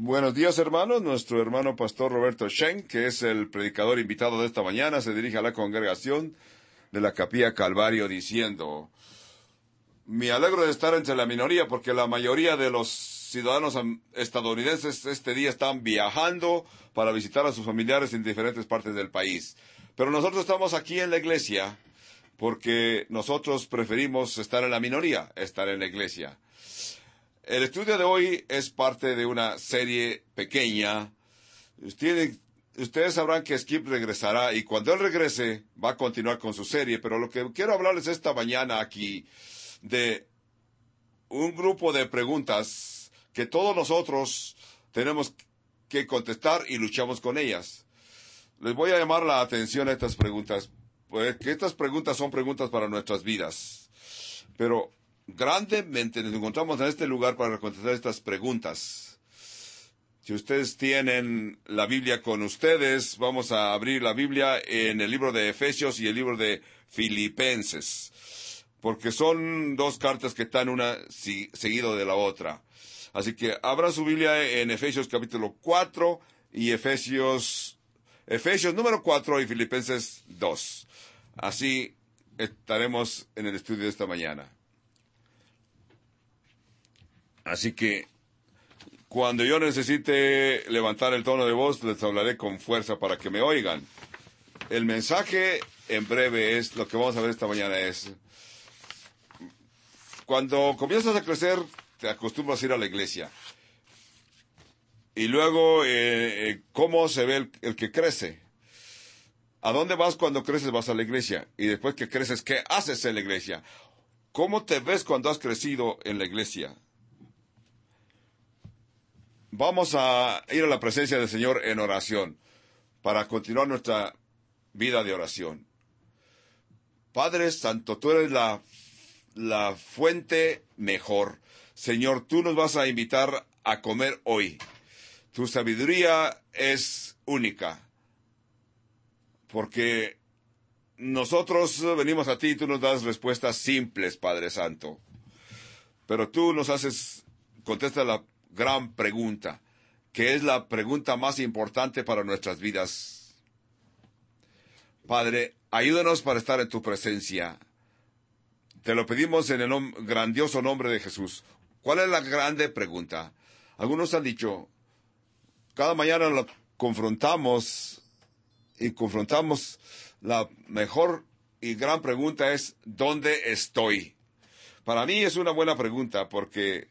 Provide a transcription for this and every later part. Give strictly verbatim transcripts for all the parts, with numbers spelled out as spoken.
Buenos días, hermanos. Nuestro hermano pastor Roberto Shen, que es el predicador invitado de esta mañana, se dirige a la congregación de la Capilla Calvario diciendo: me alegro de estar entre la minoría porque la mayoría de los ciudadanos estadounidenses este día están viajando para visitar a sus familiares en diferentes partes del país. Pero nosotros estamos aquí en la iglesia porque nosotros preferimos estar en la minoría, estar en la iglesia. El estudio de hoy es parte de una serie pequeña. Ustedes, ustedes sabrán que Skip regresará y cuando él regrese va a continuar con su serie, pero lo que quiero hablarles esta mañana aquí de un grupo de preguntas que todos nosotros tenemos que contestar y luchamos con ellas. Les voy a llamar la atención a estas preguntas, pues que estas preguntas son preguntas para nuestras vidas, pero grandemente nos encontramos en este lugar para contestar estas preguntas. Si ustedes tienen la Biblia con ustedes, vamos a abrir la Biblia en el libro de Efesios y el libro de Filipenses, porque son dos cartas que están una si, seguido de la otra. Así que abran su Biblia en Efesios capítulo cuatro y Efesios, Efesios número cuatro y Filipenses dos. Así estaremos en el estudio de esta mañana. Así que cuando yo necesite levantar el tono de voz, les hablaré con fuerza para que me oigan. El mensaje en breve es, lo que vamos a ver esta mañana es, cuando comienzas a crecer, te acostumbras a ir a la iglesia. Y luego, eh, ¿cómo se ve el, el que crece? ¿A dónde vas cuando creces? Vas a la iglesia. Y después que creces, ¿qué haces en la iglesia? ¿Cómo te ves cuando has crecido en la iglesia? Vamos a ir a la presencia del Señor en oración para continuar nuestra vida de oración. Padre Santo, tú eres la, la fuente mejor. Señor, tú nos vas a invitar a comer hoy. Tu sabiduría es única, porque nosotros venimos a ti y tú nos das respuestas simples, Padre Santo. Pero tú nos haces, contesta la gran pregunta, que es la pregunta más importante para nuestras vidas. Padre, ayúdanos para estar en tu presencia. Te lo pedimos en el nom- grandioso nombre de Jesús. ¿Cuál es la grande pregunta? Algunos han dicho, cada mañana lo confrontamos y confrontamos. La mejor y gran pregunta es, ¿dónde estoy? Para mí es una buena pregunta porque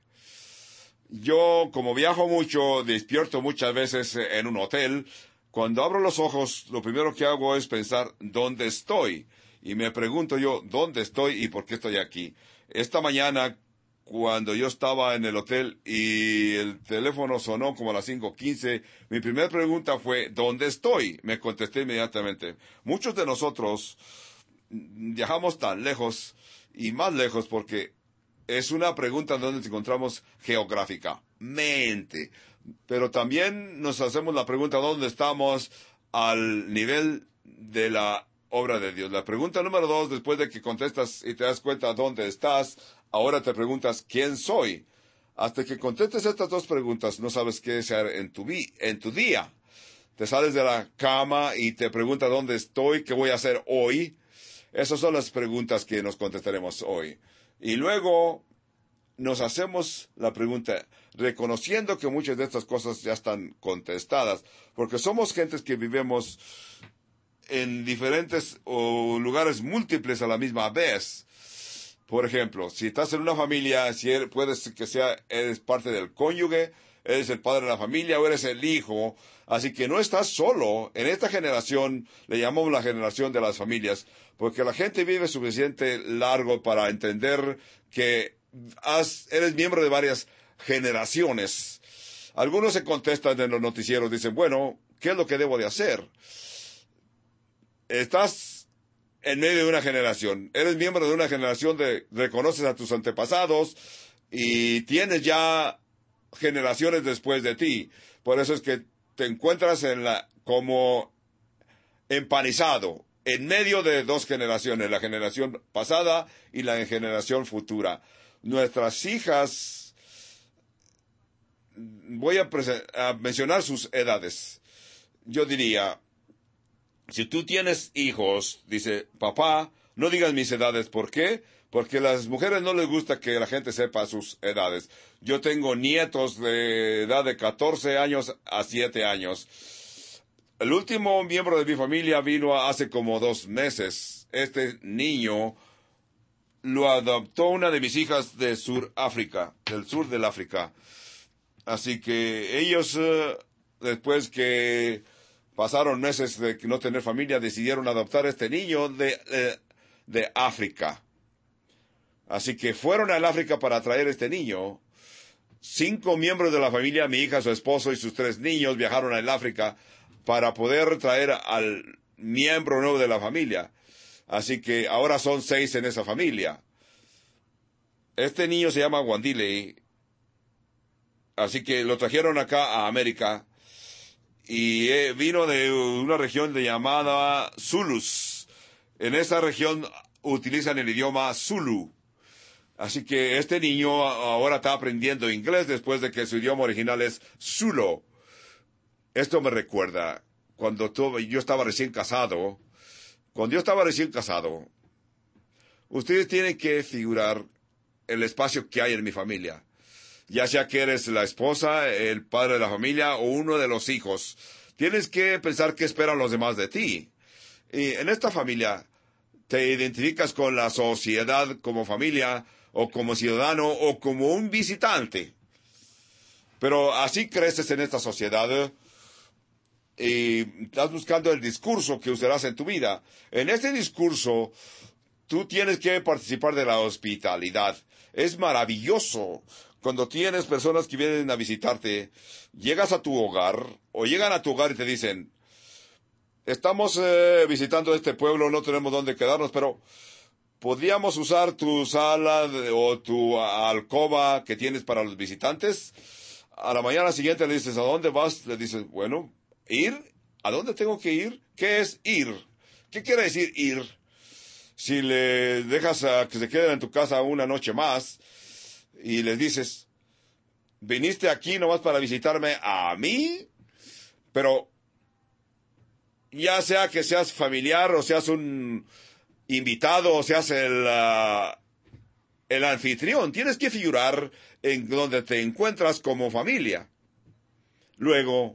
yo, como viajo mucho, despierto muchas veces en un hotel. Cuando abro los ojos, lo primero que hago es pensar, ¿dónde estoy? Y me pregunto yo, ¿dónde estoy y por qué estoy aquí? Esta mañana, cuando yo estaba en el hotel y el teléfono sonó como a las cinco quince, mi primera pregunta fue, ¿dónde estoy? Me contesté inmediatamente. Muchos de nosotros viajamos tan lejos y más lejos porque es una pregunta donde nos encontramos geográficamente. Pero también nos hacemos la pregunta, ¿dónde estamos al nivel de la obra de Dios? La pregunta número dos, después de que contestas y te das cuenta dónde estás, ahora te preguntas, ¿quién soy? Hasta que contestes estas dos preguntas, no sabes qué hacer en tu, vi en tu día. Te sales de la cama y te preguntas dónde estoy, qué voy a hacer hoy. Esas son las preguntas que nos contestaremos hoy. Y luego nos hacemos la pregunta, reconociendo que muchas de estas cosas ya están contestadas, porque somos gentes que vivimos en diferentes o lugares múltiples a la misma vez. Por ejemplo, si estás en una familia, si eres, puedes que sea, eres parte del cónyuge, eres el padre de la familia o eres el hijo, así que no estás solo. En esta generación, le llamamos la generación de las familias, porque la gente vive suficiente largo para entender que has, eres miembro de varias generaciones. Algunos se contestan en los noticieros, dicen, bueno, ¿qué es lo que debo de hacer? Estás en medio de una generación, eres miembro de una generación de, reconoces a tus antepasados y tienes ya generaciones después de ti. Por eso es que te encuentras en la, como empanizado, en medio de dos generaciones, la generación pasada y la generación futura. Nuestras hijas voy a, a mencionar sus edades. Yo diría, si tú tienes hijos, dice, papá, no digas mis edades. ¿Por qué? Porque a las mujeres no les gusta que la gente sepa sus edades. Yo tengo nietos de edad de catorce años a siete años. El último miembro de mi familia vino hace como dos meses. Este niño lo adoptó una de mis hijas de Suráfrica, del sur del África. Así que ellos, eh, después que pasaron meses de no tener familia, decidieron adoptar a este niño de, eh, de África. Así que fueron al África para traer a este niño. Cinco miembros de la familia, mi hija, su esposo y sus tres niños, viajaron al África para poder traer al miembro nuevo de la familia. Así que ahora son seis en esa familia. Este niño se llama Wandile. Así que lo trajeron acá a América. Y eh, vino de una región de llamada Zulus. En esa región utilizan el idioma Zulu. Así que este niño ahora está aprendiendo inglés después de que su idioma original es Zulu. Esto me recuerda cuando tuve, yo estaba recién casado. Cuando yo estaba recién casado, ustedes tienen que figurar el espacio que hay en mi familia. Ya sea que eres la esposa, el padre de la familia o uno de los hijos. Tienes que pensar qué esperan los demás de ti. Y en esta familia te identificas con la sociedad como familia, o como ciudadano, o como un visitante. Pero así creces en esta sociedad y estás buscando el discurso que usarás en tu vida. En este discurso, tú tienes que participar de la hospitalidad. Es maravilloso cuando tienes personas que vienen a visitarte, llegas a tu hogar, o llegan a tu hogar y te dicen, estamos eh, visitando este pueblo, no tenemos dónde quedarnos, pero ¿podríamos usar tu sala de, o tu alcoba que tienes para los visitantes? A la mañana siguiente le dices, ¿a dónde vas? Le dices, bueno, ¿ir? ¿A dónde tengo que ir? ¿Qué es ir? ¿Qué quiere decir ir? Si le dejas a que se queden en tu casa una noche más y les dices, viniste aquí nomás para visitarme a mí, pero ya sea que seas familiar o seas un invitado o seas el, uh, el anfitrión, tienes que figurar en donde te encuentras como familia. Luego,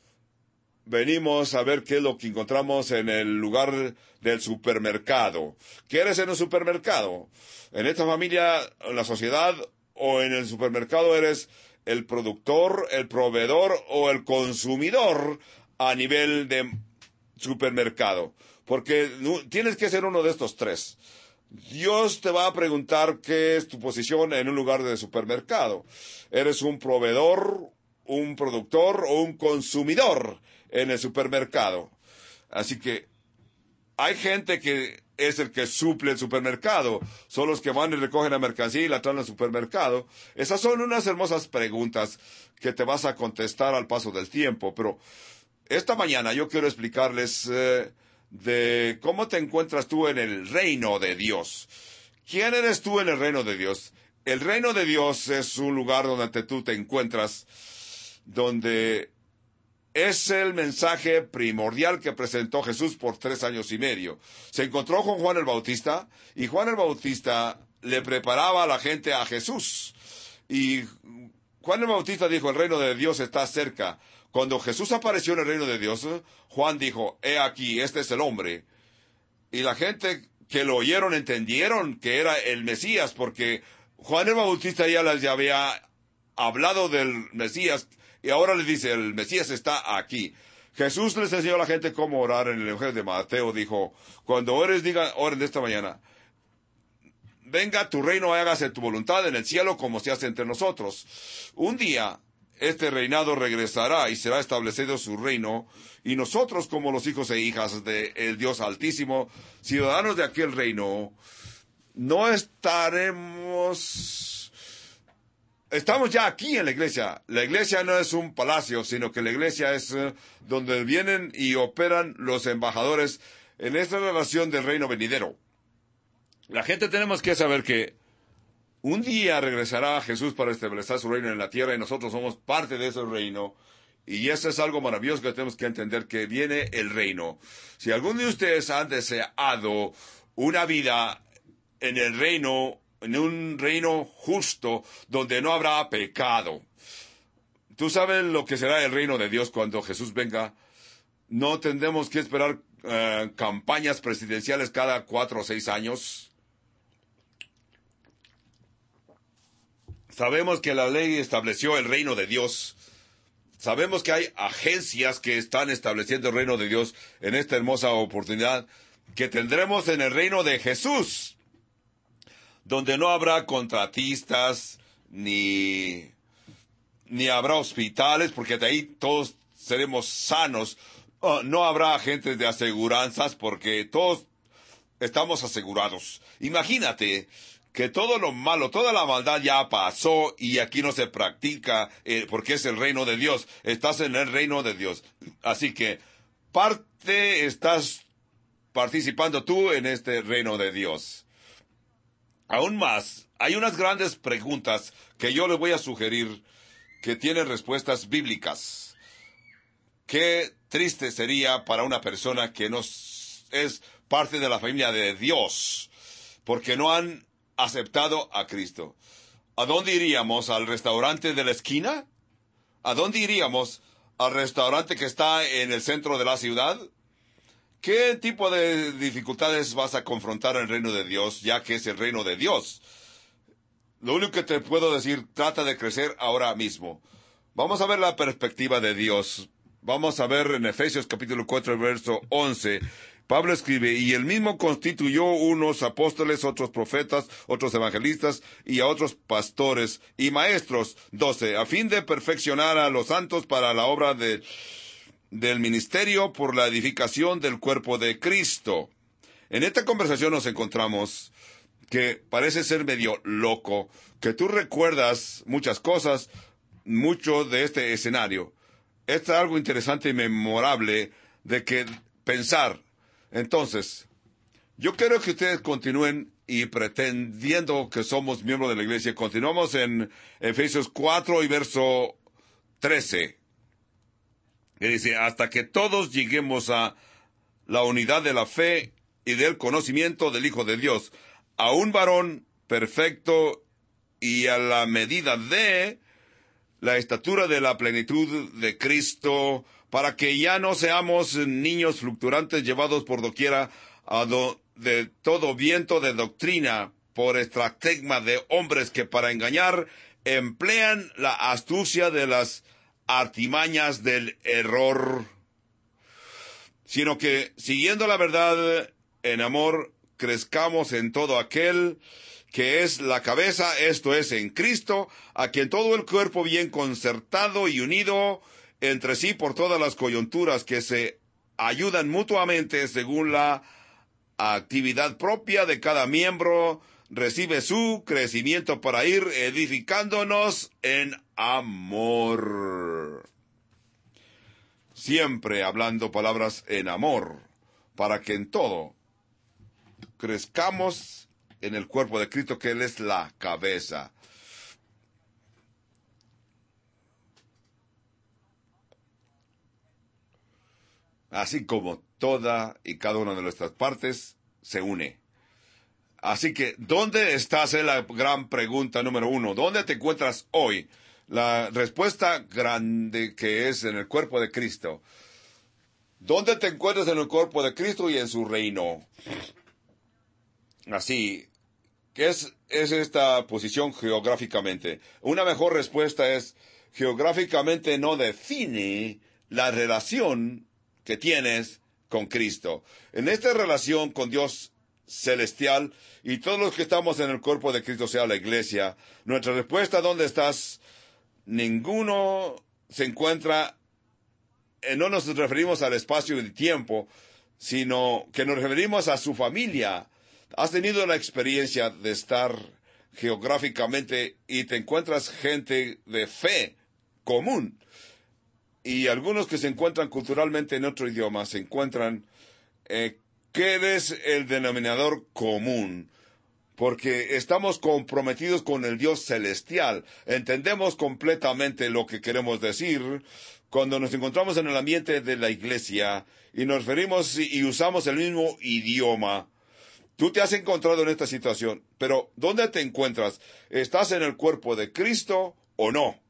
venimos a ver qué es lo que encontramos en el lugar del supermercado. ¿Qué eres en el supermercado? En esta familia, en la sociedad o en el supermercado eres el productor, el proveedor o el consumidor a nivel de supermercado. Porque tienes que ser uno de estos tres. Dios te va a preguntar qué es tu posición en un lugar de supermercado. ¿Eres un proveedor, un productor o un consumidor en el supermercado? Así que hay gente que es el que suple el supermercado. Son los que van y recogen la mercancía y la traen al supermercado. Esas son unas hermosas preguntas que te vas a contestar al paso del tiempo. Pero esta mañana yo quiero explicarles eh, de cómo te encuentras tú en el reino de Dios. ¿Quién eres tú en el reino de Dios? El reino de Dios es un lugar donde tú te encuentras, donde es el mensaje primordial que presentó Jesús por tres años y medio. Se encontró con Juan el Bautista, y Juan el Bautista le preparaba a la gente a Jesús. Y Juan el Bautista dijo, el reino de Dios está cerca. Cuando Jesús apareció en el reino de Dios, Juan dijo, he aquí, este es el hombre. Y la gente que lo oyeron entendieron que era el Mesías, porque Juan el Bautista ya les había hablado del Mesías, y ahora les dice, el Mesías está aquí. Jesús les enseñó a la gente cómo orar en el Evangelio de Mateo. Dijo, cuando ores, digan, oren de esta mañana, venga tu reino, hágase tu voluntad en el cielo como se hace entre nosotros. Un día, este reinado regresará y será establecido su reino, y nosotros como los hijos e hijas del Dios Altísimo, ciudadanos de aquel reino, no estaremos... Estamos ya aquí en la iglesia. La iglesia no es un palacio, sino que la iglesia es uh, donde vienen y operan los embajadores en esta relación del reino venidero. La gente tenemos que saber que Un día regresará Jesús para establecer su reino en la tierra y nosotros somos parte de ese reino. Y eso es algo maravilloso que tenemos que entender, que viene el reino. Si algún de ustedes han deseado una vida en el reino, en un reino justo, donde no habrá pecado. ¿Tú sabes lo que será el reino de Dios cuando Jesús venga? No tendremos que esperar uh, campañas presidenciales cada cuatro o seis años. Sabemos que la ley estableció el reino de Dios. Sabemos que hay agencias que están estableciendo el reino de Dios en esta hermosa oportunidad que tendremos en el reino de Jesús, donde no habrá contratistas, ni, ni habrá hospitales, porque de ahí todos seremos sanos. Oh, no habrá agentes de aseguranzas, porque todos estamos asegurados. Imagínate que todo lo malo, toda la maldad ya pasó y aquí no se practica, eh, porque es el reino de Dios. Estás en el reino de Dios. Así que parte estás participando tú en este reino de Dios. Aún más, hay unas grandes preguntas que yo les voy a sugerir que tienen respuestas bíblicas. Qué triste sería para una persona que no es parte de la familia de Dios, porque no han aceptado a Cristo. ¿A dónde iríamos? ¿Al restaurante de la esquina? ¿A dónde iríamos? ¿Al restaurante que está en el centro de la ciudad? ¿Qué tipo de dificultades vas a confrontar en el reino de Dios, ya que es el reino de Dios? Lo único que te puedo decir, trata de crecer ahora mismo. Vamos a ver la perspectiva de Dios. Vamos a ver en Efesios capítulo cuatro, verso once. Pablo escribe, y él mismo constituyó unos apóstoles, otros profetas, otros evangelistas, y a otros pastores y maestros, doce, a fin de perfeccionar a los santos para la obra de, del ministerio por la edificación del cuerpo de Cristo. En esta conversación nos encontramos que parece ser medio loco, que tú recuerdas muchas cosas, mucho de este escenario. Es algo interesante y memorable de que pensar. Entonces, yo quiero que ustedes continúen y pretendiendo que somos miembros de la iglesia. Continuamos en Efesios cuatro y verso trece. Que dice, hasta que todos lleguemos a la unidad de la fe y del conocimiento del Hijo de Dios, a un varón perfecto y a la medida de la estatura de la plenitud de Cristo, para que ya no seamos niños fluctuantes llevados por doquiera a do, de todo viento de doctrina, por estratagema de hombres que para engañar emplean la astucia de las artimañas del error, sino que, siguiendo la verdad en amor, crezcamos en todo aquel que es la cabeza, esto es, en Cristo, a quien todo el cuerpo bien concertado y unido entre sí por todas las coyunturas que se ayudan mutuamente según la actividad propia de cada miembro, recibe su crecimiento para ir edificándonos en amor. Siempre hablando palabras en amor, para que en todo crezcamos en el cuerpo de Cristo, que Él es la cabeza. Así como toda y cada una de nuestras partes se une. Así que, ¿dónde estás? Es la gran pregunta número uno. ¿Dónde te encuentras hoy? La respuesta grande que es en el cuerpo de Cristo. ¿Dónde te encuentras en el cuerpo de Cristo y en su reino? Así, ¿qué es, es esta posición geográficamente? Una mejor respuesta es, geográficamente no define la relación que tienes con Cristo. En esta relación con Dios celestial y todos los que estamos en el cuerpo de Cristo, sea la iglesia, nuestra respuesta, ¿dónde estás? Ninguno se encuentra, eh, no nos referimos al espacio y el tiempo, sino que nos referimos a su familia. Has tenido la experiencia de estar geográficamente y te encuentras gente de fe común. Y algunos que se encuentran culturalmente en otro idioma se encuentran, eh, ¿qué es el denominador común? porque estamos comprometidos con el Dios celestial. Entendemos completamente lo que queremos decir cuando nos encontramos en el ambiente de la iglesia y nos referimos y usamos el mismo idioma. Tú te has encontrado en esta situación, pero ¿dónde te encuentras? ¿Estás en el cuerpo de Cristo o no?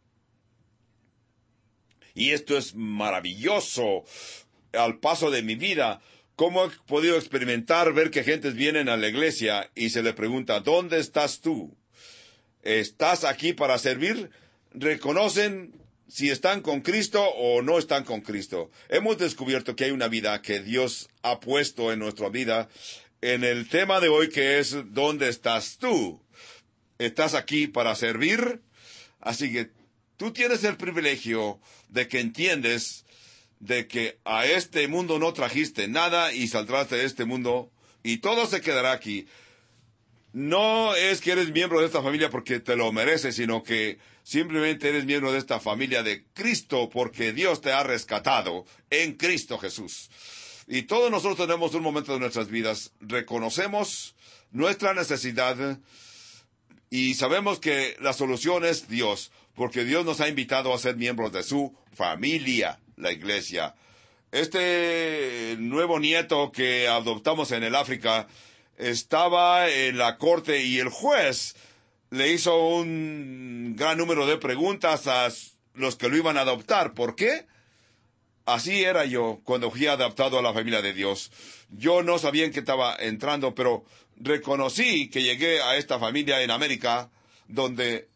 Y esto es maravilloso. Al paso de mi vida, ¿cómo he podido experimentar ver que gentes vienen a la iglesia y se le pregunta, ¿dónde estás tú? ¿Estás aquí para servir? ¿Reconocen si están con Cristo o no están con Cristo? Hemos descubierto que hay una vida que Dios ha puesto en nuestra vida en el tema de hoy, que es ¿dónde estás tú? ¿Estás aquí para servir? Así que tú tienes el privilegio de que entiendes de que a este mundo no trajiste nada y saldrás de este mundo y todo se quedará aquí. No es que eres miembro de esta familia porque te lo mereces, sino que simplemente eres miembro de esta familia de Cristo porque Dios te ha rescatado en Cristo Jesús. Y todos nosotros tenemos un momento de nuestras vidas, reconocemos nuestra necesidad y sabemos que la solución es Dios, porque Dios nos ha invitado a ser miembros de su familia, la iglesia. Este nuevo nieto que adoptamos en el África estaba en la corte y el juez le hizo un gran número de preguntas a los que lo iban a adoptar. ¿Por qué? Así era yo cuando fui adaptado a la familia de Dios. Yo no sabía en qué estaba entrando, pero reconocí que llegué a esta familia en América, donde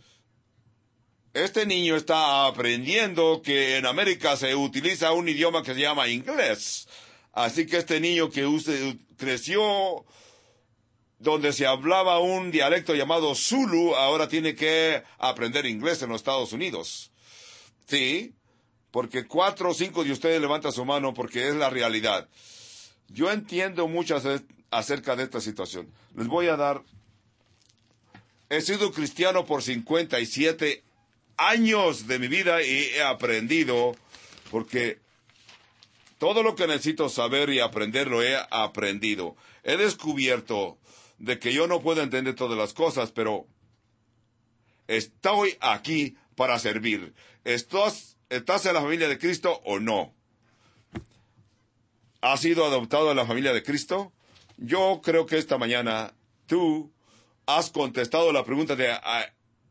este niño está aprendiendo que en América se utiliza un idioma que se llama inglés. Así que este niño que usted creció donde se hablaba un dialecto llamado Zulu, ahora tiene que aprender inglés en los Estados Unidos. Sí, porque cuatro o cinco de ustedes levantan su mano porque es la realidad. Yo entiendo mucho acerca de esta situación. Les voy a dar... He sido cristiano por cincuenta y siete años de mi vida y he aprendido, porque todo lo que necesito saber y aprender lo he aprendido. He descubierto de que yo no puedo entender todas las cosas, pero estoy aquí para servir. ¿Estás, estás en la familia de Cristo o no? ¿Has sido adoptado en la familia de Cristo? Yo creo que esta mañana tú has contestado la pregunta de ah,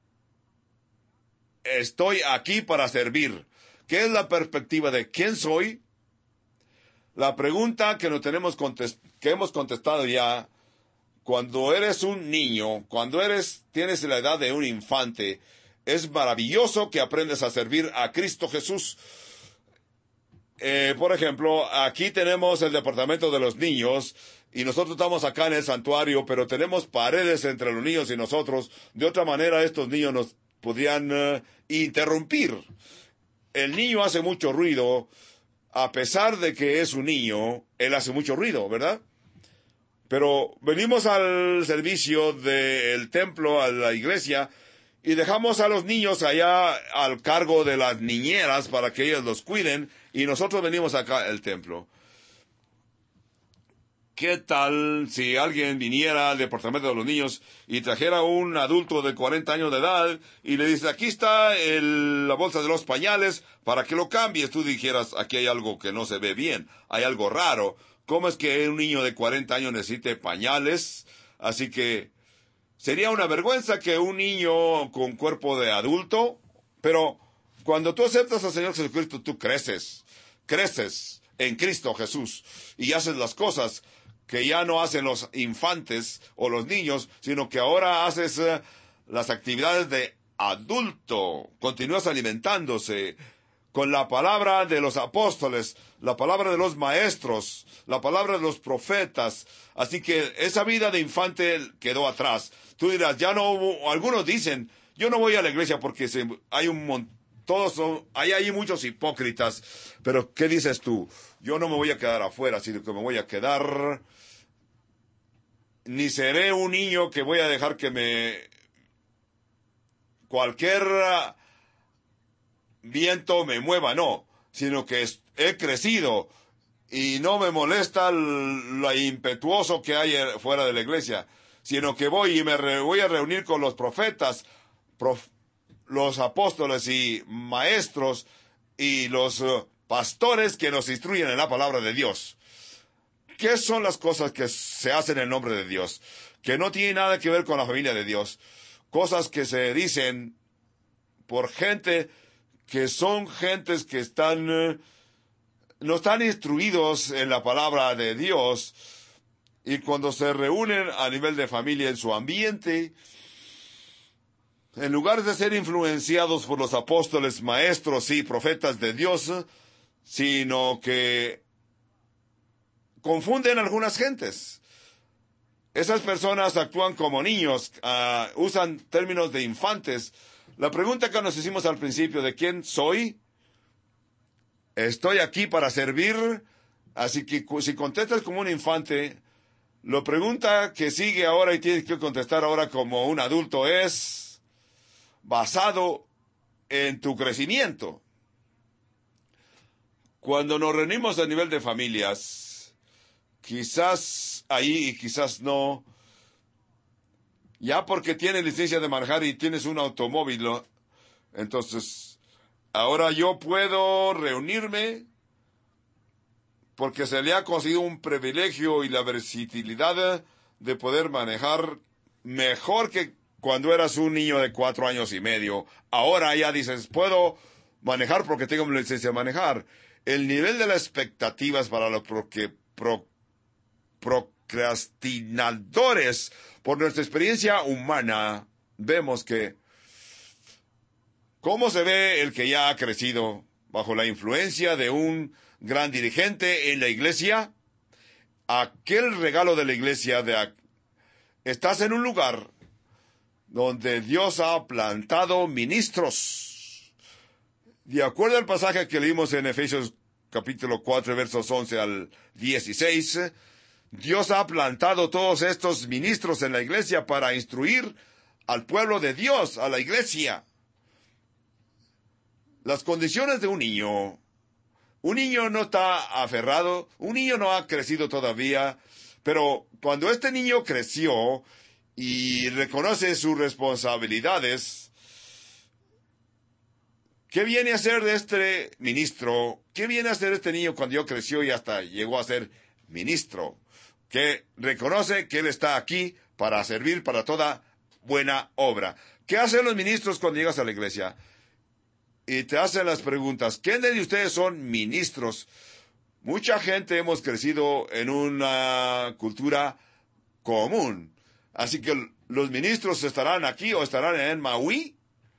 estoy aquí para servir. ¿Qué es la perspectiva de quién soy? La pregunta que nos tenemos contest- que hemos contestado ya, cuando eres un niño, cuando eres tienes la edad de un infante, es maravilloso que aprendes a servir a Cristo Jesús. Eh, por ejemplo, aquí tenemos el departamento de los niños y nosotros estamos acá en el santuario, pero tenemos paredes entre los niños y nosotros. De otra manera, estos niños nos podrían uh, interrumpir. El niño hace mucho ruido. A pesar de que es un niño, él hace mucho ruido, ¿verdad? Pero venimos al servicio del templo, a la iglesia, y dejamos a los niños allá al cargo de las niñeras para que ellos los cuiden, y nosotros venimos acá al templo. ¿Qué tal si alguien viniera al departamento de los niños y trajera un adulto de cuarenta años de edad y le dice, aquí está el, la bolsa de los pañales para que lo cambies? Tú dijeras, aquí hay algo que no se ve bien, hay algo raro. ¿Cómo es que un niño de cuarenta años necesite pañales? Así que sería una vergüenza que un niño con cuerpo de adulto, pero cuando tú aceptas al Señor Jesucristo, tú creces, creces en Cristo Jesús y haces las cosas que ya no hacen los infantes o los niños, sino que ahora haces uh, las actividades de adulto. Continúas alimentándose con la palabra de los apóstoles, la palabra de los maestros, la palabra de los profetas. Así que esa vida de infante quedó atrás. Tú dirás, ya no hubo, algunos dicen, yo no voy a la iglesia porque se, hay un montón, todos son, hay, hay muchos hipócritas. Pero, ¿qué dices tú? Yo no me voy a quedar afuera, sino que me voy a quedar, ni seré un niño que voy a dejar que me, cualquier viento me mueva, no, sino que he crecido y no me molesta lo impetuoso que hay fuera de la iglesia, sino que voy y me re, voy a reunir con los profetas, prof, los apóstoles y maestros y los uh, pastores que nos instruyen en la palabra de Dios. ¿Qué son las cosas que se hacen en el nombre de Dios? Que no tienen nada que ver con la familia de Dios. Cosas que se dicen por gente que son gentes que están, uh, no están instruidos en la palabra de Dios. Y cuando se reúnen a nivel de familia en su ambiente, en lugar de ser influenciados por los apóstoles, maestros y profetas de Dios, sino que confunden a algunas gentes. Esas personas actúan como niños, uh, usan términos de infantes. La pregunta que nos hicimos al principio de quién soy, estoy aquí para servir, así que si contestas como un infante, la pregunta que sigue ahora y tienes que contestar ahora como un adulto es basado en tu crecimiento. Cuando nos reunimos a nivel de familias, quizás ahí y quizás no, ya porque tienes licencia de manejar y tienes un automóvil, ¿no? Entonces, ahora yo puedo reunirme porque se le ha conseguido un privilegio y la versatilidad de poder manejar mejor que cuando eras un niño de cuatro años y medio. Ahora ya dices, puedo manejar porque tengo mi licencia de manejar. El nivel de las expectativas para los pro, pro, procrastinadores, por nuestra experiencia humana, vemos que cómo se ve el que ya ha crecido bajo la influencia de un gran dirigente en la iglesia. Aquel regalo de la iglesia de estás en un lugar donde Dios ha plantado ministros. De acuerdo al pasaje que leímos en Efesios capítulo cuatro, versos once al dieciséis, Dios ha plantado todos estos ministros en la iglesia para instruir al pueblo de Dios, a la iglesia. Las condiciones de un niño. Un niño no está aferrado, un niño no ha crecido todavía, pero cuando este niño creció y reconoce sus responsabilidades, ¿qué viene a ser de este ministro? ¿Qué viene a ser este niño cuando yo creció y hasta llegó a ser ministro? Que reconoce que él está aquí para servir para toda buena obra. ¿Qué hacen los ministros cuando llegas a la iglesia? Y te hacen las preguntas, ¿quiénes de ustedes son ministros? Mucha gente hemos crecido en una cultura común. Así que los ministros estarán aquí o estarán en Maui.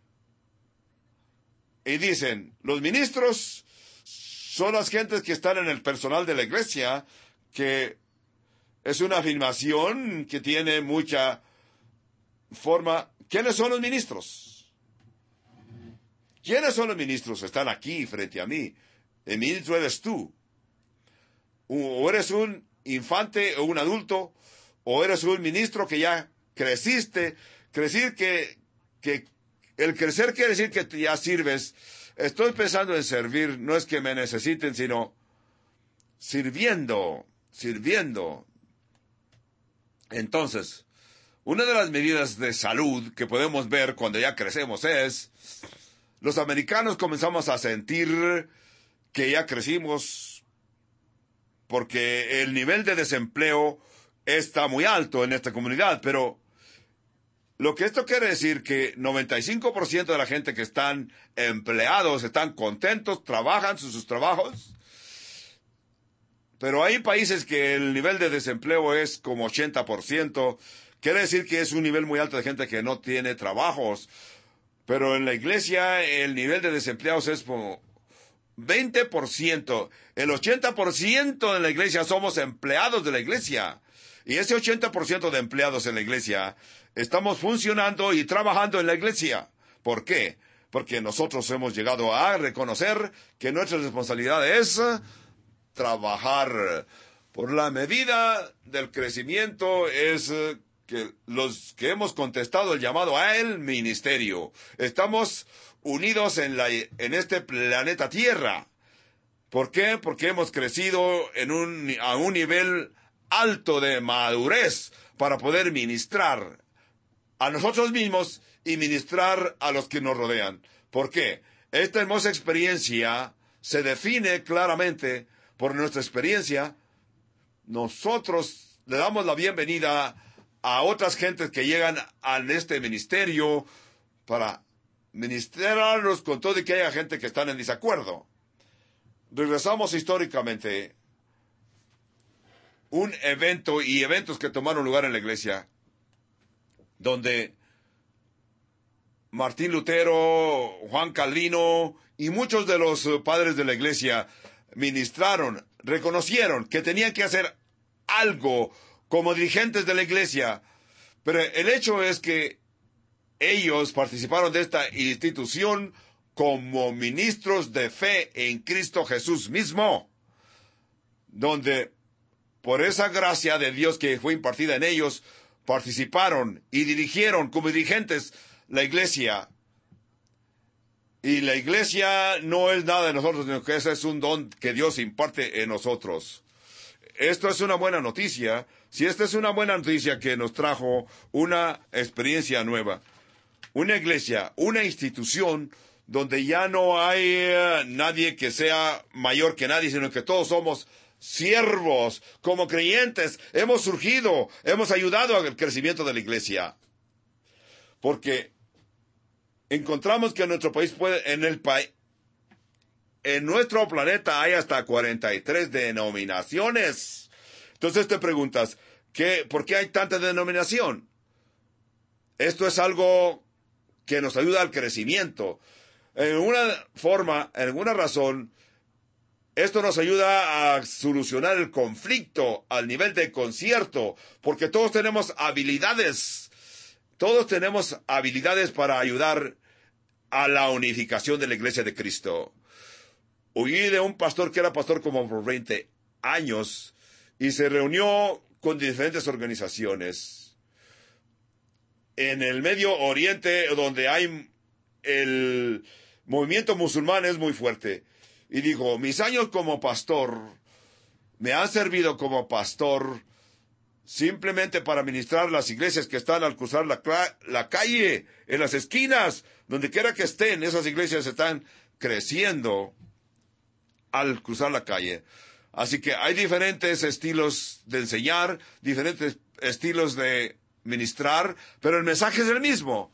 Y dicen, los ministros son las gentes que están en el personal de la iglesia, que es una afirmación que tiene mucha forma. ¿Quiénes son los ministros? ¿Quiénes son los ministros? Están aquí frente a mí. El ministro eres tú. O eres un infante o un adulto, o eres un ministro que ya creciste. Crecer que, que el crecer quiere decir que ya sirves. Estoy pensando en servir, no es que me necesiten, sino sirviendo, sirviendo. Entonces, una de las medidas de salud que podemos ver cuando ya crecemos es, los americanos comenzamos a sentir que ya crecimos porque el nivel de desempleo está muy alto en esta comunidad, pero lo que esto quiere decir que noventa y cinco por ciento de la gente que están empleados están contentos, trabajan sus, sus trabajos, pero hay países que el nivel de desempleo es como ochenta por ciento, quiere decir que es un nivel muy alto de gente que no tiene trabajos, pero en la iglesia el nivel de desempleados es como veinte por ciento, el ochenta por ciento de la iglesia somos empleados de la iglesia, y ese ochenta por ciento de empleados en la iglesia estamos funcionando y trabajando en la iglesia. ¿Por qué? Porque nosotros hemos llegado a reconocer que nuestra responsabilidad es trabajar. Por la medida del crecimiento es que los que hemos contestado el llamado a el ministerio, estamos unidos en, la, en este planeta Tierra. ¿Por qué? Porque hemos crecido en un, a un nivel alto de madurez para poder ministrar a nosotros mismos y ministrar a los que nos rodean. ¿Por qué? Esta hermosa experiencia se define claramente por nuestra experiencia. Nosotros le damos la bienvenida a otras gentes que llegan a este ministerio para ministrarlos con todo y que haya gente que están en desacuerdo. Regresamos históricamente. Un evento y eventos que tomaron lugar en la iglesia, donde Martín Lutero, Juan Calvino y muchos de los padres de la iglesia ministraron, reconocieron que tenían que hacer algo como dirigentes de la iglesia. Pero el hecho es que ellos participaron de esta institución como ministros de fe en Cristo Jesús mismo, donde por esa gracia de Dios que fue impartida en ellos, participaron y dirigieron como dirigentes la iglesia. Y la iglesia no es nada de nosotros, sino que ese es un don que Dios imparte en nosotros. Esto es una buena noticia. Si esta es una buena noticia que nos trajo una experiencia nueva. Una iglesia, una institución donde ya no hay uh, nadie que sea mayor que nadie, sino que todos somos siervos, como creyentes, hemos surgido, hemos ayudado al crecimiento de la iglesia. Porque encontramos que en nuestro país puede, en el país, en nuestro planeta hay hasta cuarenta y tres denominaciones. Entonces te preguntas, ¿qué, ¿por qué hay tanta denominación? Esto es algo que nos ayuda al crecimiento. En alguna forma, en alguna razón, esto nos ayuda a solucionar el conflicto al nivel de concierto, porque todos tenemos habilidades, todos tenemos habilidades para ayudar a la unificación de la iglesia de Cristo. Oí de un pastor que era pastor como por veinte años y se reunió con diferentes organizaciones. En el Medio Oriente, donde hay el movimiento musulmán es muy fuerte. Y dijo, mis años como pastor me han servido como pastor simplemente para ministrar las iglesias que están al cruzar la, la calle, en las esquinas, donde quiera que estén, esas iglesias están creciendo al cruzar la calle. Así que hay diferentes estilos de enseñar, diferentes estilos de ministrar, pero el mensaje es el mismo.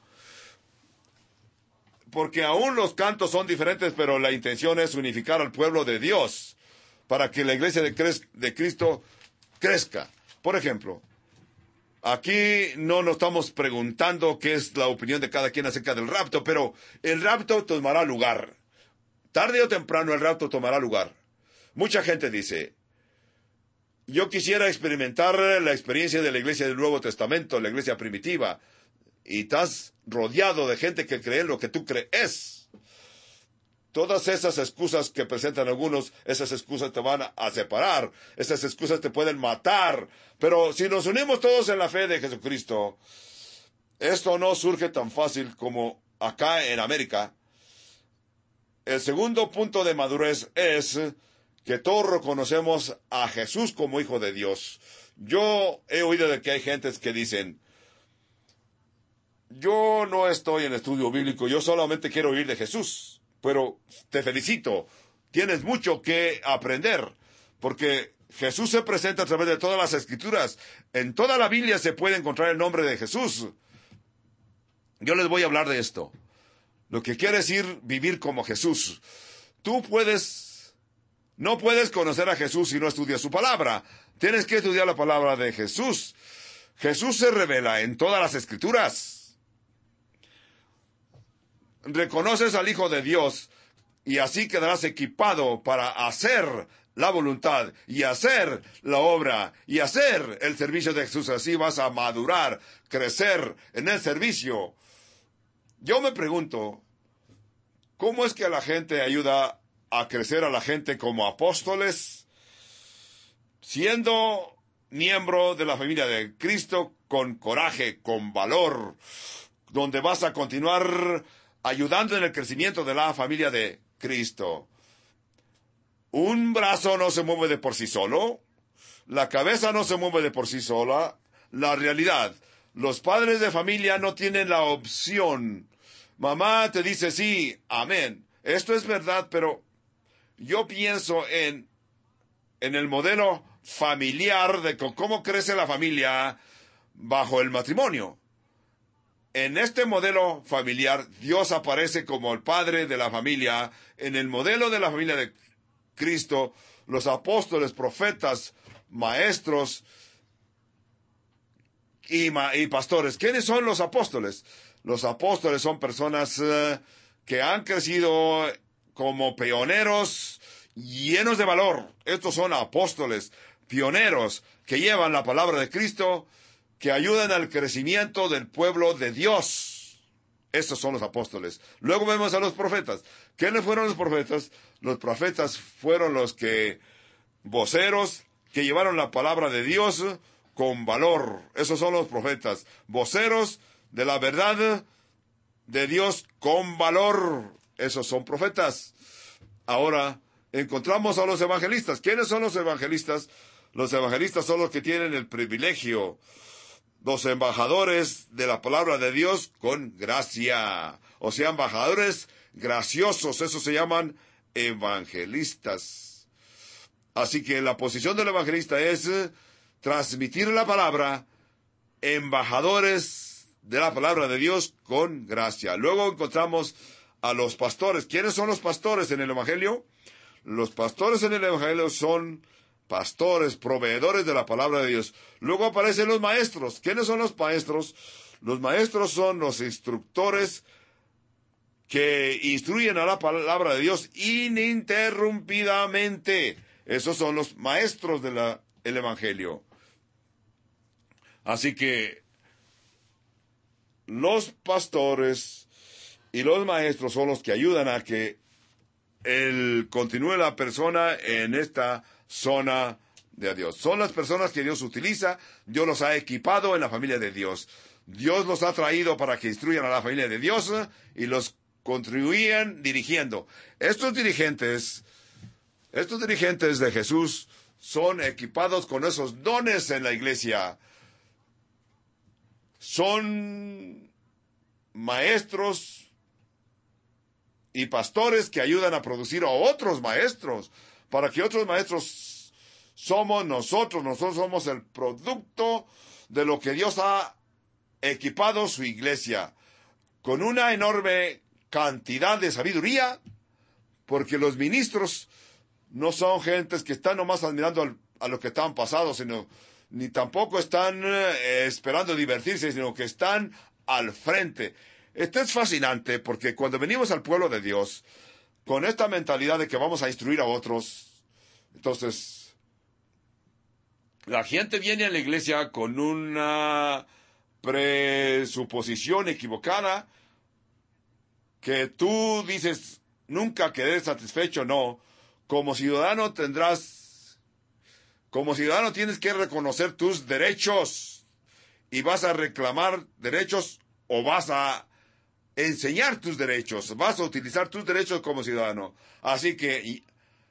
Porque aún los cantos son diferentes, pero la intención es unificar al pueblo de Dios para que la iglesia de, cre- de Cristo crezca. Por ejemplo, aquí no nos estamos preguntando qué es la opinión de cada quien acerca del rapto, pero el rapto tomará lugar. Tarde o temprano el rapto tomará lugar. Mucha gente dice, yo quisiera experimentar la experiencia de la iglesia del Nuevo Testamento, la iglesia primitiva, y estás rodeado de gente que cree en lo que tú crees. Todas esas excusas que presentan algunos, esas excusas te van a separar, esas excusas te pueden matar. Pero si nos unimos todos en la fe de Jesucristo, esto no surge tan fácil como acá en América. El segundo punto de madurez es que todos reconocemos a Jesús como Hijo de Dios. Yo he oído de que hay gentes que dicen, yo no estoy en estudio bíblico, yo solamente quiero oír de Jesús. Pero te felicito, tienes mucho que aprender, porque Jesús se presenta a través de todas las Escrituras. En toda la Biblia se puede encontrar el nombre de Jesús. Yo les voy a hablar de esto. Lo que quiere decir vivir como Jesús. Tú puedes, no puedes conocer a Jesús si no estudias su palabra. Tienes que estudiar la palabra de Jesús. Jesús se revela en todas las Escrituras. Reconoces al Hijo de Dios y así quedarás equipado para hacer la voluntad y hacer la obra y hacer el servicio de Jesús. Así vas a madurar, crecer en el servicio. Yo me pregunto, ¿cómo es que la gente ayuda a crecer a la gente como apóstoles? Siendo miembro de la familia de Cristo con coraje, con valor, donde vas a continuar ayudando en el crecimiento de la familia de Cristo. Un brazo no se mueve de por sí solo, la cabeza no se mueve de por sí sola, la realidad. Los padres de familia no tienen la opción. Mamá te dice sí, amén. Esto es verdad, pero yo pienso en, en el modelo familiar de cómo crece la familia bajo el matrimonio. En este modelo familiar, Dios aparece como el padre de la familia. En el modelo de la familia de Cristo, los apóstoles, profetas, maestros y, ma y pastores. ¿Quiénes son los apóstoles? Los apóstoles son personas uh, que han crecido como pioneros llenos de valor. Estos son apóstoles, pioneros que llevan la palabra de Cristo, que ayudan al crecimiento del pueblo de Dios. Estos son los apóstoles. Luego vemos a los profetas. ¿Quiénes fueron los profetas? Los profetas fueron los que, voceros, que llevaron la palabra de Dios con valor. Esos son los profetas. Voceros de la verdad de Dios con valor. Esos son profetas. Ahora encontramos a los evangelistas. ¿Quiénes son los evangelistas? Los evangelistas son los que tienen el privilegio, los embajadores de la palabra de Dios con gracia. O sea, embajadores graciosos. Esos se llaman evangelistas. Así que la posición del evangelista es transmitir la palabra, embajadores de la palabra de Dios con gracia. Luego encontramos a los pastores. ¿Quiénes son los pastores en el evangelio? Los pastores en el evangelio son pastores, proveedores de la palabra de Dios. Luego aparecen los maestros. ¿Quiénes son los maestros? Los maestros son los instructores que instruyen a la palabra de Dios ininterrumpidamente. Esos son los maestros del evangelio. Así que los pastores y los maestros son los que ayudan a que el, continúe la persona en esta zona de Dios. Son las personas que Dios utiliza. Dios los ha equipado en la familia de Dios. Dios los ha traído para que instruyan a la familia de Dios y los contribuyan dirigiendo. Estos dirigentes, estos dirigentes de Jesús son equipados con esos dones en la iglesia. Son maestros y pastores que ayudan a producir a otros maestros, para que otros maestros somos nosotros. Nosotros somos el producto de lo que Dios ha equipado su iglesia, con una enorme cantidad de sabiduría, porque los ministros no son gentes que están nomás admirando al, a lo que están pasados, sino ni tampoco están eh, esperando divertirse, sino que están al frente. Esto es fascinante, porque cuando venimos al pueblo de Dios, con esta mentalidad de que vamos a instruir a otros, entonces, la gente viene a la iglesia con una presuposición equivocada, que tú dices, nunca quedé satisfecho. No. Como ciudadano tendrás, como ciudadano tienes que reconocer tus derechos, y vas a reclamar derechos o vas a enseñar tus derechos, vas a utilizar tus derechos como ciudadano. Así que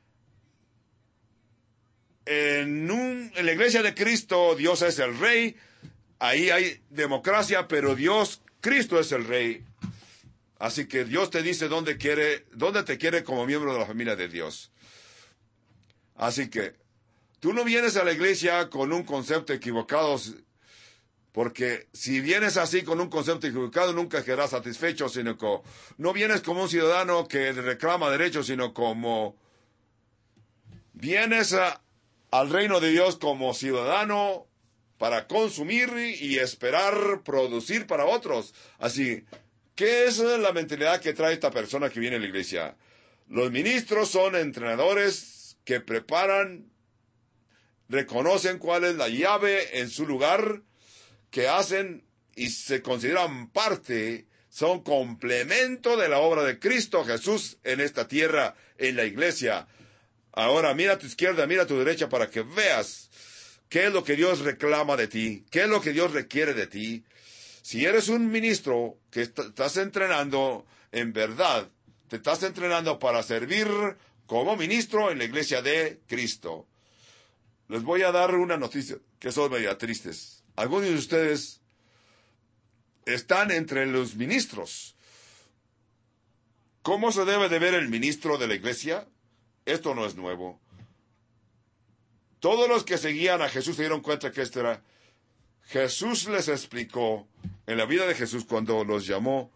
en, un, en la iglesia de Cristo, Dios es el rey. Ahí hay democracia, pero Dios, Cristo es el rey. Así que Dios te dice dónde quiere, dónde te quiere como miembro de la familia de Dios. Así que tú no vienes a la iglesia con un concepto equivocado, porque si vienes así con un concepto equivocado, nunca quedarás satisfecho, sino que no vienes como un ciudadano que reclama derechos, sino como vienes a, al reino de Dios como ciudadano para consumir y esperar producir para otros. Así, ¿qué es la mentalidad que trae esta persona que viene a la iglesia? Los ministros son entrenadores que preparan, reconocen cuál es la llave en su lugar, que hacen y se consideran parte, son complemento de la obra de Cristo Jesús en esta tierra, en la iglesia. Ahora mira a tu izquierda, mira a tu derecha para que veas qué es lo que Dios reclama de ti, qué es lo que Dios requiere de ti. Si eres un ministro que est- estás entrenando, en verdad, te estás entrenando para servir como ministro en la iglesia de Cristo. Les voy a dar una noticia que son media tristes. algunos de ustedes están entre los ministros. ¿Cómo se debe de ver el ministro de la iglesia? Esto no es nuevo. Todos los que seguían a Jesús se dieron cuenta que esto era. Jesús les explicó en la vida de Jesús cuando los llamó,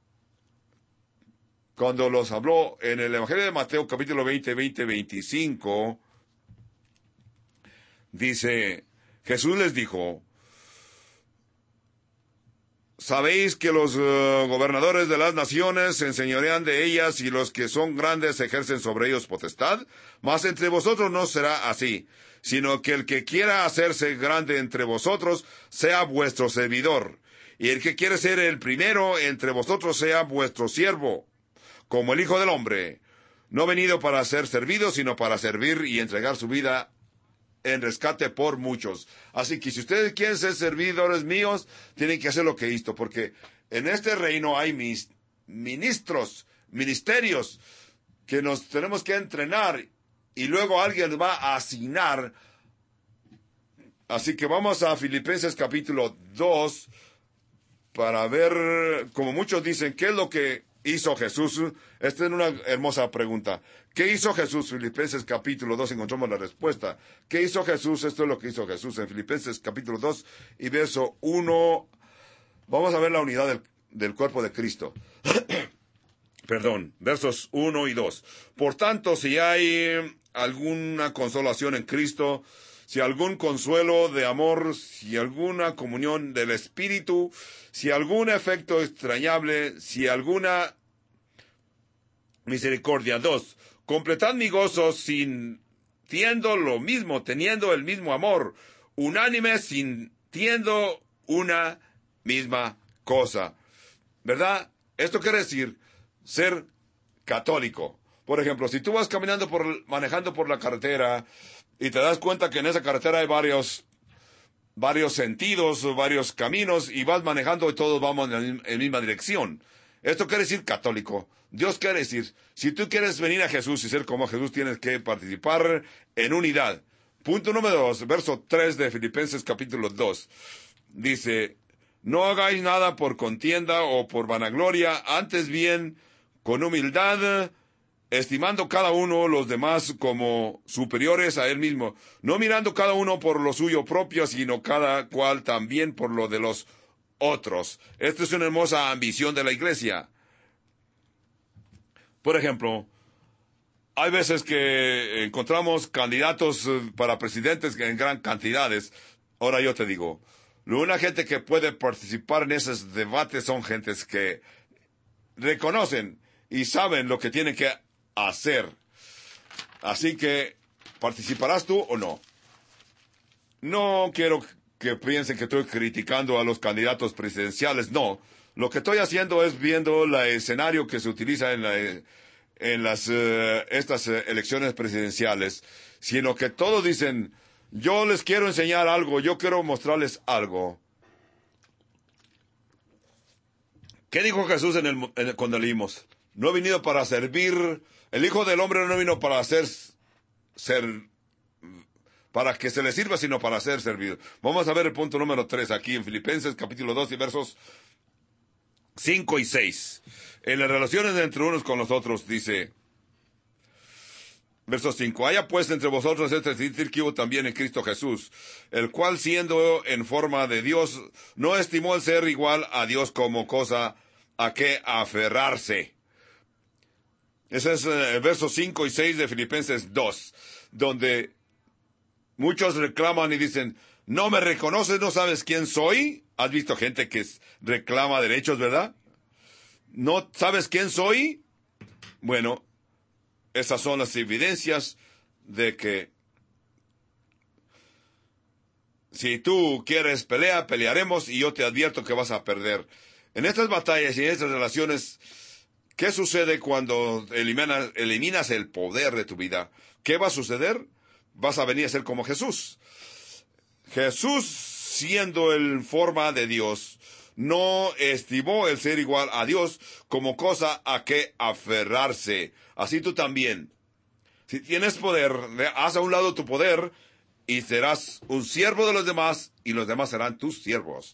cuando los habló en el Evangelio de Mateo capítulo veinte, veinte, veinticinco, dice, Jesús les dijo, sabéis que los uh, gobernadores de las naciones se enseñorean de ellas y los que son grandes ejercen sobre ellos potestad, mas entre vosotros no será así, sino que el que quiera hacerse grande entre vosotros sea vuestro servidor, y el que quiere ser el primero entre vosotros sea vuestro siervo, como el Hijo del Hombre, no venido para ser servido, sino para servir y entregar su vida en rescate por muchos. Así que si ustedes quieren ser servidores míos, tienen que hacer lo que hizo, porque en este reino hay mis ministros, ministerios, que nos tenemos que entrenar, y luego alguien va a asignar. Así que vamos a Filipenses capítulo dos, para ver, como muchos dicen, ¿qué es lo que hizo Jesús? Esta es una hermosa pregunta. ¿Qué hizo Jesús? Filipenses capítulo dos encontramos la respuesta. ¿Qué hizo Jesús? Esto es lo que hizo Jesús en Filipenses capítulo dos y verso uno. Vamos a ver la unidad del, del cuerpo de Cristo. Perdón, versos uno y dos. Por tanto, si hay alguna consolación en Cristo, si algún consuelo de amor, si alguna comunión del Espíritu, si algún efecto extrañable, si alguna misericordia. Dos, completad mi gozo sintiendo lo mismo, teniendo el mismo amor, unánime, sintiendo una misma cosa. ¿Verdad? Esto quiere decir ser católico. Por ejemplo, si tú vas caminando por, manejando por la carretera y te das cuenta que en esa carretera hay varios, varios sentidos, varios caminos, y vas manejando y todos vamos en la misma dirección. Esto quiere decir católico. Dios quiere decir, si tú quieres venir a Jesús y ser como Jesús, tienes que participar en unidad. Punto número dos, verso tres de Filipenses capítulo dos. Dice, no hagáis nada por contienda o por vanagloria, antes bien, con humildad, estimando cada uno los demás como superiores a él mismo, no mirando cada uno por lo suyo propio, sino cada cual también por lo de los otros. Esta es una hermosa ambición de la iglesia. Por ejemplo, hay veces que encontramos candidatos para presidentes en gran cantidades. Ahora yo te digo, una gente que puede participar en esos debates son gentes que reconocen y saben lo que tienen que hacer. Así que, ¿participarás tú o no? No quiero que piensen que estoy criticando a los candidatos presidenciales, no. Lo que estoy haciendo es viendo el escenario que se utiliza en, la, en las, uh, estas uh, elecciones presidenciales, sino que todos dicen, yo les quiero enseñar algo, yo quiero mostrarles algo. ¿Qué dijo Jesús en el, en el, cuando leímos? No he venido para servir, el Hijo del Hombre no vino para ser, ser, para que se le sirva, sino para ser servido. Vamos a ver el punto número tres aquí en Filipenses capítulo dos y versos cinco y seis. En las relaciones entre unos con los otros, dice, verso cinco, haya pues entre vosotros este sentir que hubo también en Cristo Jesús, el cual siendo en forma de Dios, no estimó el ser igual a Dios como cosa a que aferrarse. Ese es el verso cinco y seis de Filipenses dos, donde muchos reclaman y dicen, ¿no me reconoces? ¿No sabes quién soy? ¿Has visto gente que reclama derechos, verdad? ¿No sabes quién soy? Bueno, esas son las evidencias de que si tú quieres pelea, pelearemos, y yo te advierto que vas a perder. En estas batallas y en estas relaciones, ¿qué sucede cuando eliminas, eliminas el poder de tu vida? ¿Qué va a suceder? Vas a venir a ser como Jesús. Jesús, siendo en forma de Dios, no estimó el ser igual a Dios como cosa a que aferrarse. Así tú también. Si tienes poder, haz a un lado tu poder y serás un siervo de los demás, y los demás serán tus siervos.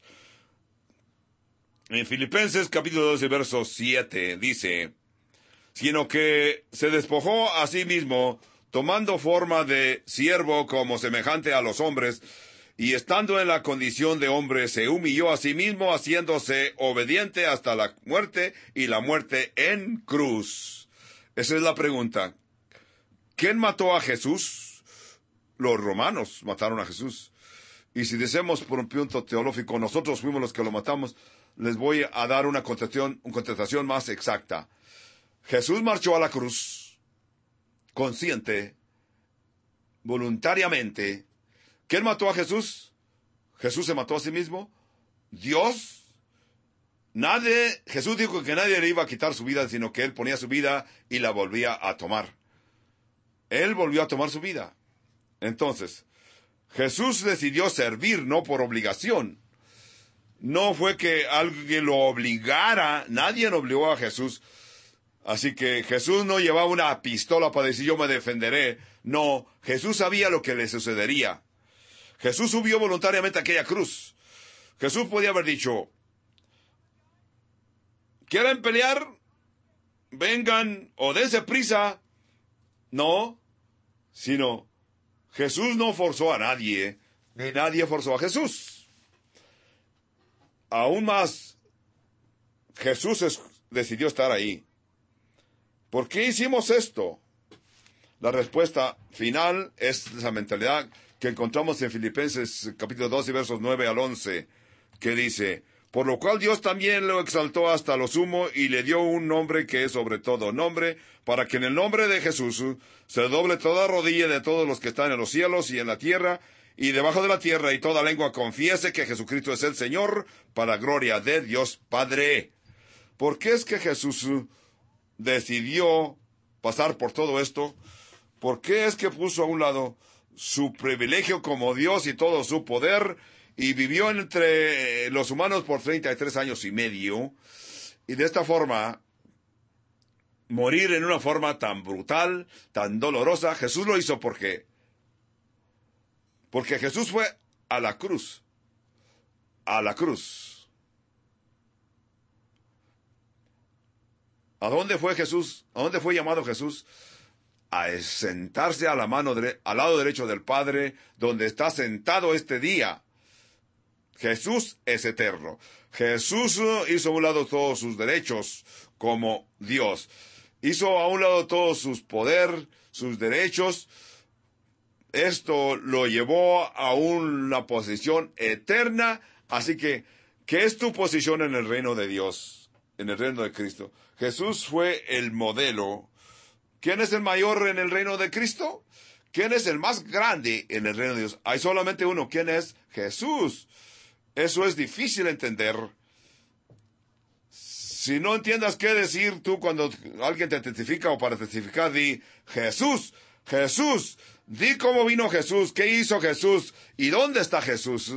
En Filipenses capítulo doce, verso siete, dice, sino que se despojó a sí mismo, tomando forma de siervo como semejante a los hombres, y estando en la condición de hombre, se humilló a sí mismo, haciéndose obediente hasta la muerte, y la muerte en cruz. Esa es la pregunta. ¿Quién mató a Jesús? Los romanos mataron a Jesús. Y si decimos por un punto teológico, nosotros fuimos los que lo matamos, les voy a dar una contestación, una contestación más exacta. Jesús marchó a la cruz, consciente, voluntariamente. ¿Quién mató a Jesús? ¿Jesús se mató a sí mismo? ¿Dios? Nadie, Jesús dijo que nadie le iba a quitar su vida, sino que él ponía su vida y la volvía a tomar. Él volvió a tomar su vida. Entonces, Jesús decidió servir, no por obligación. No fue que alguien lo obligara, nadie lo obligó a Jesús. Así que Jesús no llevaba una pistola para decir yo me defenderé. No, Jesús sabía lo que le sucedería. Jesús subió voluntariamente a aquella cruz. Jesús podía haber dicho, ¿quieren pelear? Vengan o dense prisa. No, sino Jesús no forzó a nadie, ni nadie forzó a Jesús. Aún más, Jesús es, decidió estar ahí. ¿Por qué hicimos esto? La respuesta final es esa mentalidad que encontramos en Filipenses capítulo doce, versos nueve al once, que dice, por lo cual Dios también lo exaltó hasta lo sumo y le dio un nombre que es sobre todo nombre, para que en el nombre de Jesús se doble toda rodilla de todos los que están en los cielos y en la tierra y debajo de la tierra, y toda lengua confiese que Jesucristo es el Señor, para gloria de Dios Padre. ¿Por qué es que Jesús decidió pasar por todo esto? ¿Por qué es que puso a un lado su privilegio como Dios y todo su poder, y vivió entre los humanos por treinta y tres años y medio, y de esta forma morir en una forma tan brutal, tan dolorosa? Jesús lo hizo porque porque Jesús fue a la cruz, a la cruz. ¿A dónde fue Jesús? ¿A dónde fue llamado Jesús? A sentarse a la mano dere- al lado derecho del Padre, donde está sentado este día. Jesús es eterno. Jesús hizo a un lado todos sus derechos como Dios. Hizo a un lado todos sus poderes, sus derechos. Esto lo llevó a una posición eterna. Así que, ¿qué es tu posición en el reino de Dios? En el reino de Cristo. Jesús fue el modelo. ¿Quién es el mayor en el reino de Cristo? ¿Quién es el más grande en el reino de Dios? Hay solamente uno. ¿Quién es? Jesús. Eso es difícil entender. Si no entiendas qué decir tú cuando alguien te testifica o para testificar, di Jesús, Jesús, di cómo vino Jesús, qué hizo Jesús y dónde está Jesús.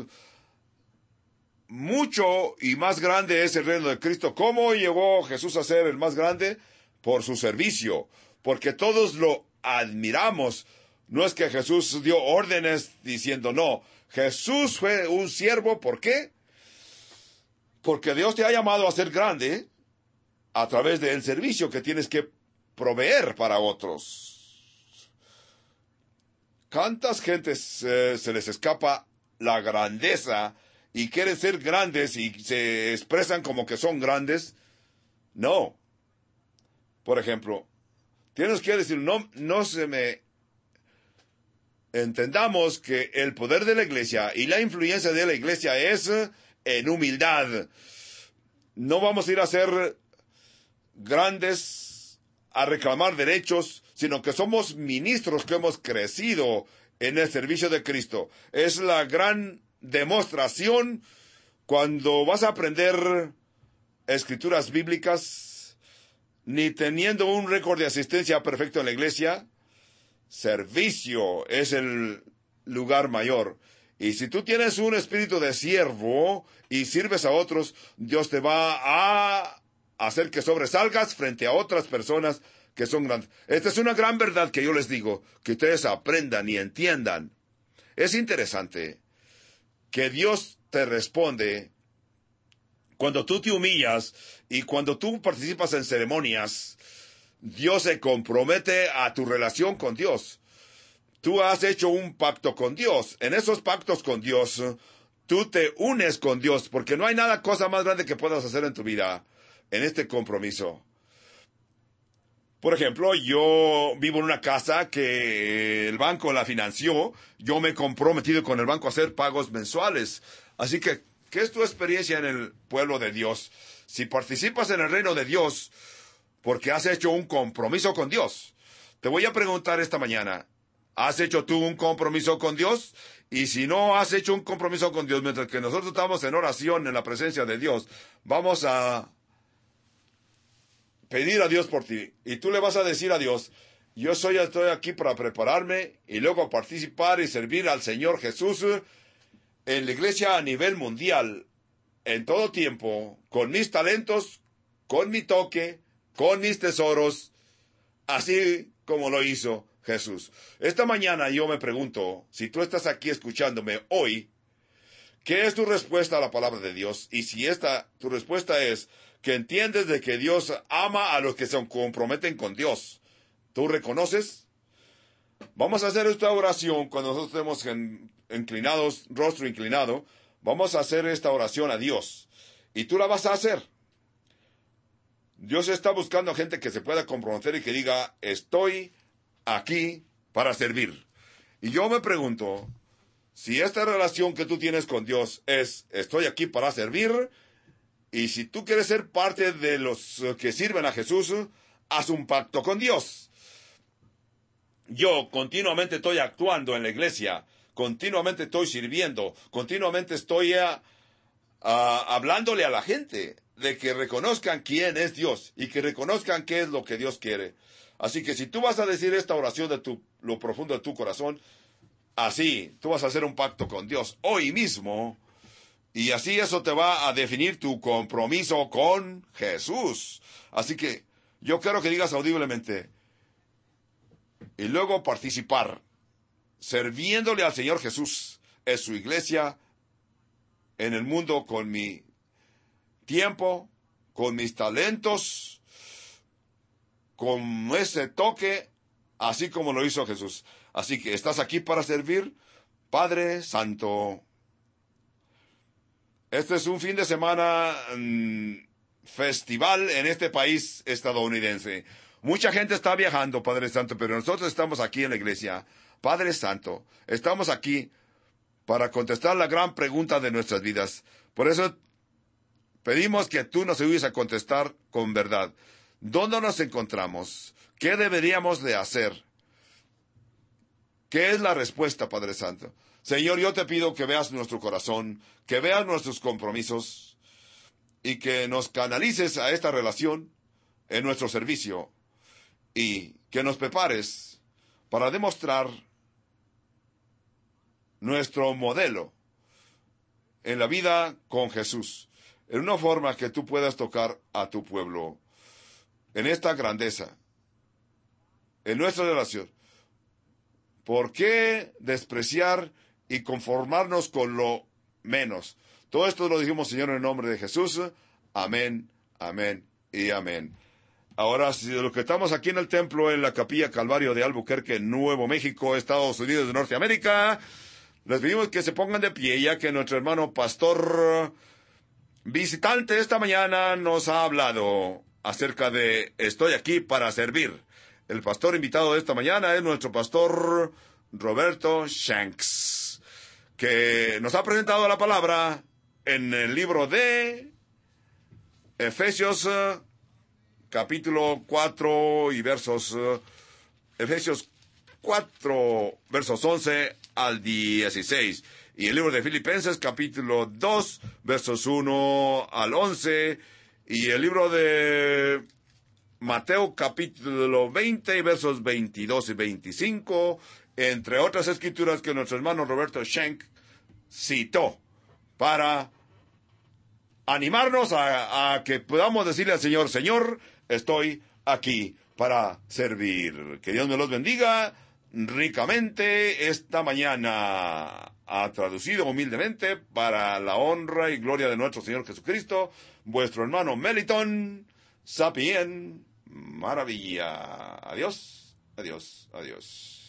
Mucho y más grande es el reino de Cristo. ¿Cómo llegó Jesús a ser el más grande? Por su servicio, porque todos lo admiramos. No es que Jesús dio órdenes diciendo no. Jesús fue un siervo. ¿Por qué? Porque Dios te ha llamado a ser grande a través del servicio que tienes que proveer para otros. ¿Cuántas gentes eh, se les escapa la grandeza y quieren ser grandes y se expresan como que son grandes? No. Por ejemplo, tienes que decir, no, no se me... Entendamos que el poder de la iglesia y la influencia de la iglesia es en humildad. No vamos a ir a ser grandes a reclamar derechos, sino que somos ministros que hemos crecido en el servicio de Cristo. Es la gran demostración cuando vas a aprender escrituras bíblicas, ni teniendo un récord de asistencia perfecto en la iglesia. Servicio es el lugar mayor. Y si tú tienes un espíritu de siervo y sirves a otros, Dios te va a hacer que sobresalgas frente a otras personas que son grandes. Esta es una gran verdad que yo les digo, que ustedes aprendan y entiendan. Es interesante que Dios te responde cuando tú te humillas y cuando tú participas en ceremonias. Dios se compromete a tu relación con Dios. Tú has hecho un pacto con Dios. En esos pactos con Dios, tú te unes con Dios, porque no hay nada cosa más grande que puedas hacer en tu vida en este compromiso. Por ejemplo, yo vivo en una casa que el banco la financió. Yo me he comprometido con el banco a hacer pagos mensuales. Así que, ¿qué es tu experiencia en el pueblo de Dios? Si participas en el reino de Dios, porque has hecho un compromiso con Dios. Te voy a preguntar esta mañana, ¿has hecho tú un compromiso con Dios? Y si no has hecho un compromiso con Dios, mientras que nosotros estamos en oración en la presencia de Dios, vamos a pedir a Dios por ti. Y tú le vas a decir a Dios, yo soy, estoy aquí para prepararme y luego participar y servir al Señor Jesús en la iglesia a nivel mundial, en todo tiempo, con mis talentos, con mi toque, con mis tesoros, así como lo hizo Jesús. Esta mañana yo me pregunto, si tú estás aquí escuchándome hoy, ¿qué es tu respuesta a la palabra de Dios? Y si esta, tu respuesta es que entiendes de que Dios ama a los que se comprometen con Dios, ¿tú reconoces? Vamos a hacer esta oración cuando nosotros estemos en, inclinados, rostro inclinado. Vamos a hacer esta oración a Dios. Y tú la vas a hacer. Dios está buscando a gente que se pueda comprometer y que diga, estoy aquí para servir. Y yo me pregunto, si esta relación que tú tienes con Dios es, estoy aquí para servir, y si tú quieres ser parte de los que sirven a Jesús, haz un pacto con Dios. Yo continuamente estoy actuando en la iglesia, continuamente estoy sirviendo, continuamente estoy a, a, hablándole a la gente de que reconozcan quién es Dios y que reconozcan qué es lo que Dios quiere. Así que si tú vas a decir esta oración de tu, lo profundo de tu corazón, así tú vas a hacer un pacto con Dios hoy mismo. Y así eso te va a definir tu compromiso con Jesús. Así que yo quiero que digas audiblemente, y luego participar, sirviéndole al Señor Jesús en su iglesia, en el mundo, con mi tiempo, con mis talentos, con ese toque, así como lo hizo Jesús. Así que estás aquí para servir, Padre Santo. Este es un fin de semana mmm, festival en este país estadounidense. Mucha gente está viajando, Padre Santo, pero nosotros estamos aquí en la iglesia. Padre Santo, estamos aquí para contestar la gran pregunta de nuestras vidas. Por eso pedimos que tú nos ayudes a contestar con verdad. ¿Dónde nos encontramos? ¿Qué deberíamos de hacer? ¿Qué es la respuesta, Padre Santo? Señor, yo te pido que veas nuestro corazón, que veas nuestros compromisos y que nos canalices a esta relación en nuestro servicio y que nos prepares para demostrar nuestro modelo en la vida con Jesús, en una forma que tú puedas tocar a tu pueblo, en esta grandeza, en nuestra relación. ¿Por qué despreciar y conformarnos con lo menos? Todo esto lo dijimos, Señor, en el nombre de Jesús. Amén, amén y amén. Ahora, si de los que estamos aquí en el templo, en la Capilla Calvario de Albuquerque, Nuevo México, Estados Unidos de Norteamérica, les pedimos que se pongan de pie, ya que nuestro hermano pastor visitante esta mañana nos ha hablado acerca de estoy aquí para servir. El pastor invitado de esta mañana es nuestro pastor Roberto Shanks, que nos ha presentado la palabra en el libro de Efesios, capítulo cuatro y versos, uh, Efesios cuatro, versos once al dieciséis. Y el libro de Filipenses, capítulo dos, versos uno al once. Y el libro de Mateo, capítulo veinte, versos veintidós y veinticinco. Entre otras escrituras que nuestro hermano Roberto Schenck citó para animarnos a, a que podamos decirle al Señor, Señor, estoy aquí para servir. Que Dios me los bendiga. ricamente esta mañana. Ha traducido humildemente para la honra y gloria de nuestro Señor Jesucristo, vuestro hermano Meliton Sapien Maravilla. Adiós, adiós, adiós.